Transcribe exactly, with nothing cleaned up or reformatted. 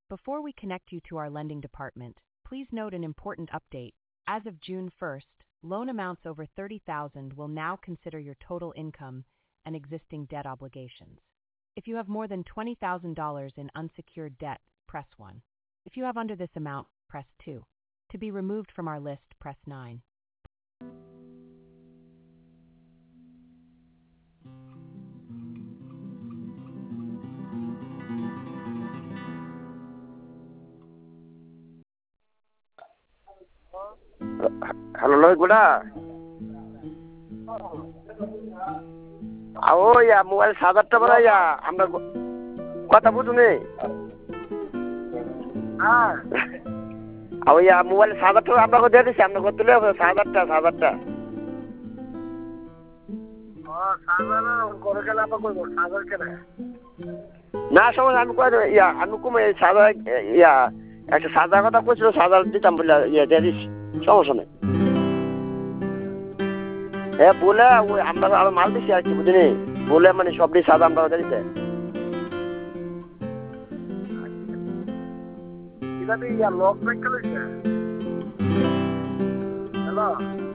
Before we connect you to our lending department, please note an important update. As of June first, loan amounts over thirty thousand dollars will now consider your total income and existing debt obligations. If you have more than twenty thousand dollars in unsecured debt, press one. If you have under this amount, press two. To be removed from our list, press nine. Hello, Lloyd, good day. Oh, yeah, mobile সাত আটটা বলা ইয়া আমরা কথা বুঝুনি হ্যাঁ ও ইয়া mobile সাত আটটা আপনাকে দিয়ে দিচ্ছি আপনাকে তুলে সাত আটটা সাত আটটা না সময় আমি কয়ে ইয়া আমি কমে সাদা ইয়া একটা সাদা কথা কইছিল সাদা দিতাম বলে ইয়া দিয়ে দিচ্ছি সমস্যা নেই হ্যাঁ বলে ওই আমরা আরো মাল দিচ্ছি আর কি বুঝিনি বলে মানে সবটি সাদা আমরা দিয়ে দিতে ইয়া লক ব্রেক করে হ্যালো